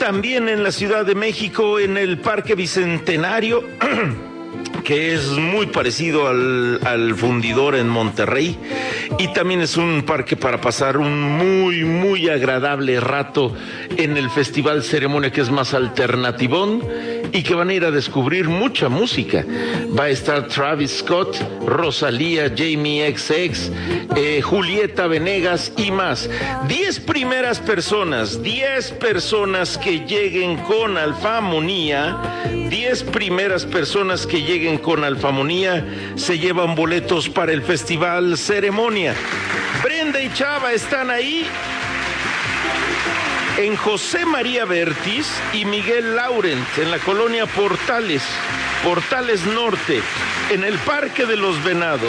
También en la Ciudad de México, en el Parque Bicentenario, que es muy parecido al Fundidor en Monterrey, y también es un parque para pasar un muy agradable rato en el Festival Ceremonia, que es más alternativón y que van a ir a descubrir mucha música. Va a estar Travis Scott, Rosalía, Jamie XX, Julieta Venegas y más. 10 primeras personas, 10 personas que lleguen con Alfamonía, 10 primeras personas que lleguen con Alfamonía se llevan boletos para el Festival Ceremonia. Brenda y Chava están ahí en José María Vértiz y Miguel Laurent, en la colonia Portales Norte, en el Parque de los Venados,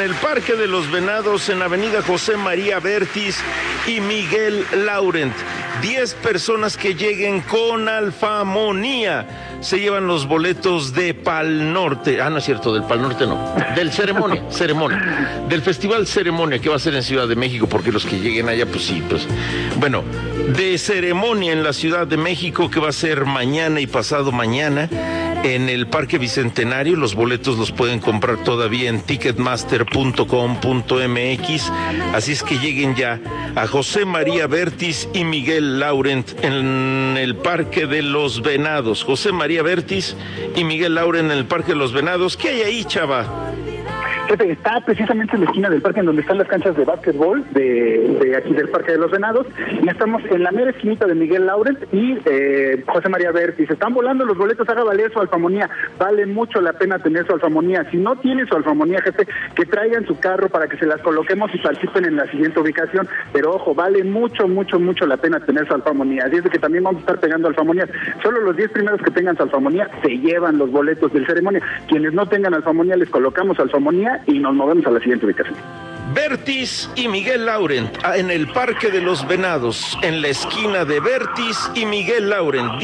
en Avenida José María Vértiz y Miguel Laurent. 10 personas que lleguen con Alfamonía se llevan los boletos de Pal Norte. No es cierto, del Pal Norte no, del Ceremonia, del Festival Ceremonia, que va a ser en Ciudad de México, porque los que lleguen allá, pues sí, pues. Bueno, de Ceremonia en la Ciudad de México, que va a ser mañana y pasado mañana, en el Parque Bicentenario. Los boletos los pueden comprar todavía en ticketmaster.com.mx, así es que lleguen ya a José María Vértiz y Miguel Laurent en el Parque de los Venados. José María Vértiz y Miguel Laurent en el Parque de los Venados. ¿Qué hay ahí, Chava? Jefe, está precisamente en la esquina del parque en donde están las canchas de básquetbol de aquí del Parque de los Venados, y estamos en la mera esquinita de Miguel Laurent y José María Vértiz. Están volando los boletos, haga valer su Alfamonía, vale mucho la pena tener su Alfamonía. Si no tiene su Alfamonía, jefe, que traigan su carro para que se las coloquemos y participen en la siguiente ubicación, pero ojo, vale mucho la pena tener su Alfamonía. Así es de que también vamos a estar pegando Alfamonías. Solo los 10 primeros que tengan su Alfamonía se llevan los boletos del Ceremonia. Quienes no tengan Alfamonía, les colocamos Alfamonía y nos movemos a la siguiente ubicación. Vértiz y Miguel Laurent en el Parque de los Venados, en la esquina de Vértiz y Miguel Laurent.